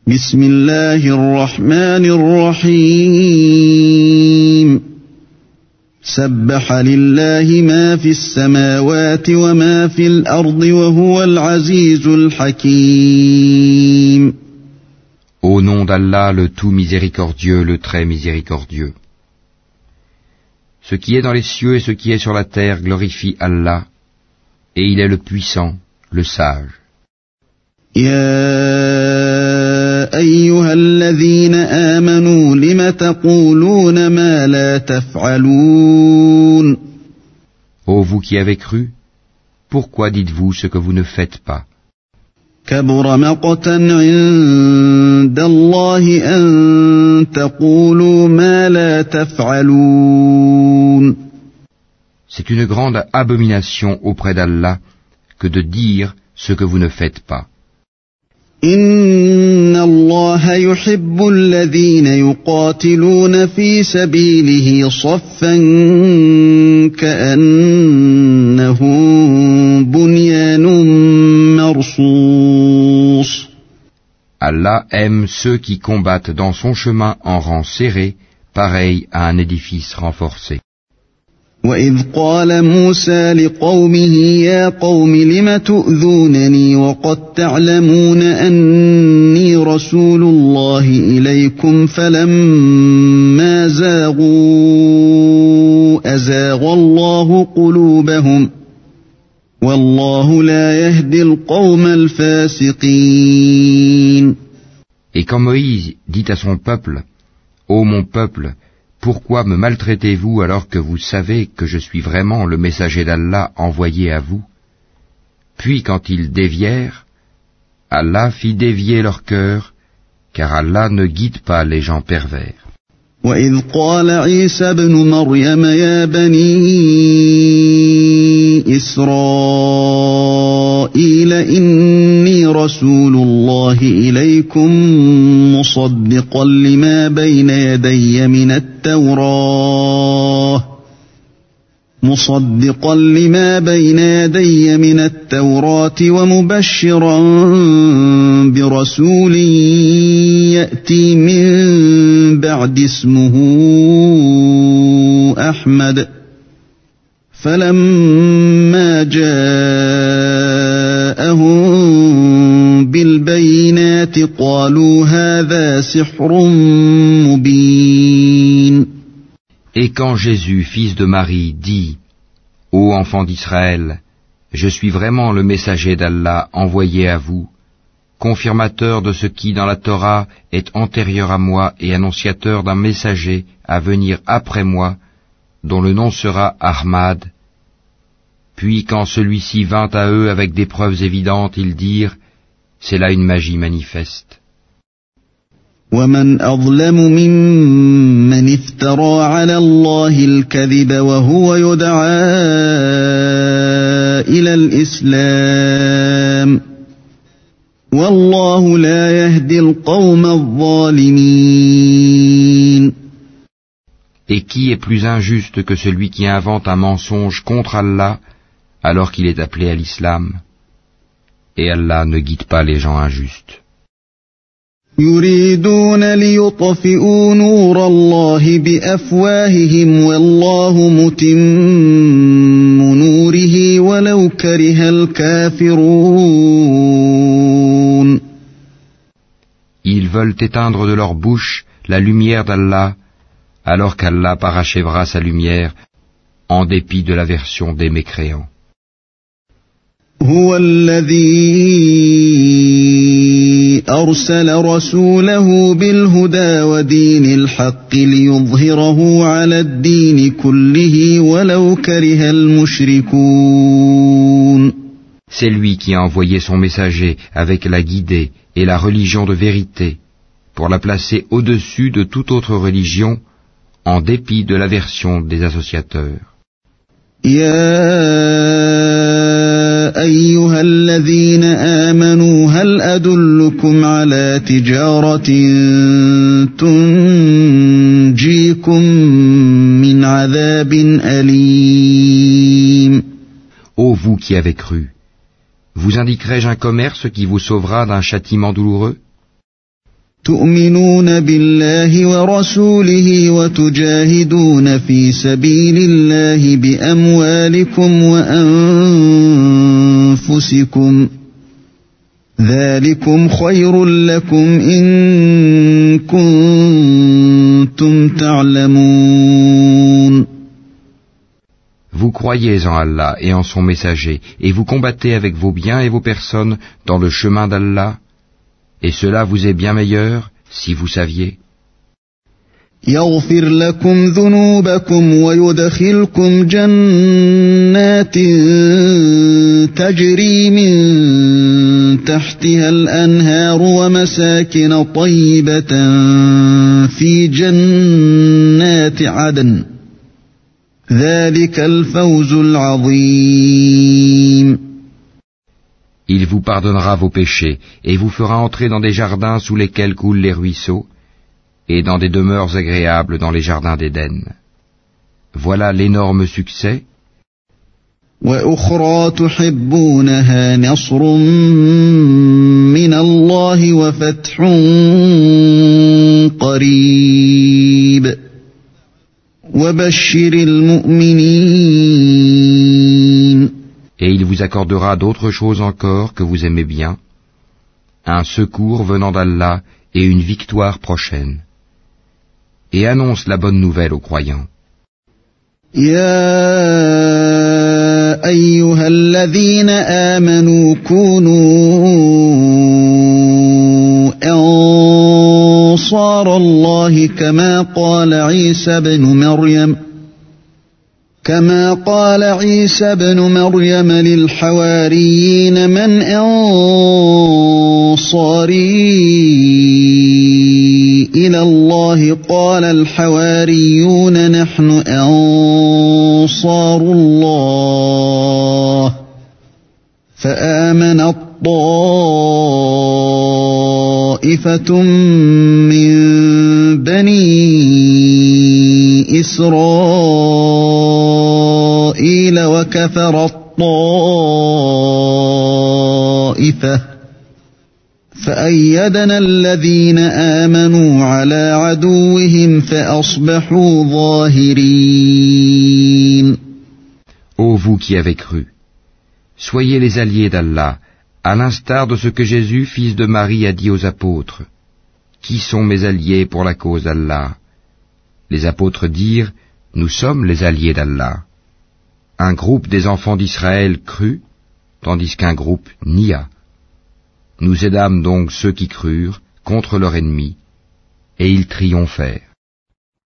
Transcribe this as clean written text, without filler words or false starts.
بسم الله الرحمن الرحيم سبح لله ما في السماوات وما في الأرض وهو العزيز الحكيم. Au nom d'Allah, le tout miséricordieux, le très miséricordieux. Ce qui est dans les cieux et ce qui est sur la terre glorifie Allah, et il est le puissant, le sage. يا أيها الذين آمنوا لم تقولون ما لا تفعلون. Ô vous qui avez cru, pourquoi dites-vous ce que vous ne faites pas? كبر مقتا عند الله أن تقولوا ما لا تفعلون. C'est une grande abomination auprès d'Allah que de dire ce que vous ne faites pas. إن الله يحب الذين يقاتلون في سبيله صفا كأنهم بنيان مرصوص. Allah aime ceux qui combattent dans son chemin en rang serré, pareil à un édifice renforcé. وإذ قال موسى لقومه يا قوم لم تؤذونني وقد تعلمون أني رسول الله إليكم فلما زاغوا أزاغ الله قلوبهم والله لا يهدي القوم الفاسقين. Et quand Moïse dit à son peuple, ô mon peuple, pourquoi me maltraitez-vous alors que vous savez que je suis vraiment le messager d'Allah envoyé à vous? Puis quand ils dévièrent, Allah fit dévier leur cœur, car Allah ne guide pas les gens pervers. وإذ قال عيسى ابن مريم يا بني إسرائيل إني رسول الله إليكم مصدقا لما بين يدي من التوراة ومبشرا برسول يأتي من بعد اسمه أحمد فلما جاءهم بالبينات قالوا هذا سحر مبين. Et quand Jésus, fils de Marie, dit, ô enfants d'Israël, je suis vraiment le messager d'Allah envoyé à vous, confirmateur de ce qui dans la Torah est antérieur à moi et annonciateur d'un messager à venir après moi, dont le nom sera Ahmad. Puis quand celui-ci vint à eux avec des preuves évidentes, ils dirent, c'est là une magie manifeste. ومن أظلم ممن افترى على الله الكذب وهو يدعى إلى الإسلام والله لا يهدي القوم الظالمين. Et qui est plus injuste que celui qui invente un mensonge contre Allah alors qu'il est appelé à l'islam? Et Allah ne guide pas les gens injustes. يريدون ليطفئوا نور الله بأفواههم والله متم نوره ولو كره الكافرون. Ils veulent éteindre de leur bouche la lumière d'Allah, alors qu'Allah parachèvera sa lumière en dépit de l'aversion des mécréants. هو الذي أرسل رسوله بالهدى ودين الحق ليظهره على الدين كله ولو كره المشركون. C'est lui qui a envoyé son messager avec la guidée et la religion de vérité pour la placer au-dessus de toute autre religion en dépit de l'aversion des associateurs. أيها الذين آمنوا هل أدلكم على تجارة تنجيكم من عذاب أليم. Ô vous qui avez cru, vous indiquerai-je un commerce qui vous sauvera d'un châtiment douloureux? تؤمنون بالله ورسوله وتجاهدون في سبيل الله بأموالكم وأنفسكم ذلكم خير لكم إن كنتم تعلمون. Vous croyez en Allah et en son messager, et vous combattez avec vos biens et vos personnes dans le chemin d'Allah, et cela vous est bien meilleur si vous saviez. يغفر لكم ذنوبكم ويدخلكم جنات تجري من تحتها الأنهار ومساكن طيبة في جنات عدن ذلك الفوز العظيم. Il vous pardonnera vos péchés et vous fera entrer dans des jardins sous lesquels coulent les ruisseaux et dans des demeures agréables dans les jardins d'Éden. Voilà l'énorme succès. وأخرى تحبونها نصر من الله وفتح قريب وبشر المؤمنين. Et il vous accordera d'autres choses encore que vous aimez bien, un secours venant d'Allah et une victoire prochaine. Et annonce la bonne nouvelle aux croyants. يا أيها الذين آمنوا كونوا أنصار الله كما قال عيسى بن مريم للحواريين من أنصاري إلى الله قال الحواريون نحن أنصار الله فآمنت طائفة من بني إسرائيل وكفرت طائفة فأيدنا الذين آمنوا على عدوهم فأصبحوا ظاهرين. Ô vous qui avez cru, soyez les alliés d'Allah, à l'instar de ce que Jésus, fils de Marie, a dit aux apôtres. Qui sont mes alliés pour la cause d'Allah? Les apôtres dirent, nous sommes les alliés d'Allah. Un groupe des enfants d'Israël crut, tandis qu'un groupe nia. Nous aidâmes donc ceux qui crurent contre leur ennemi, et ils triomphèrent.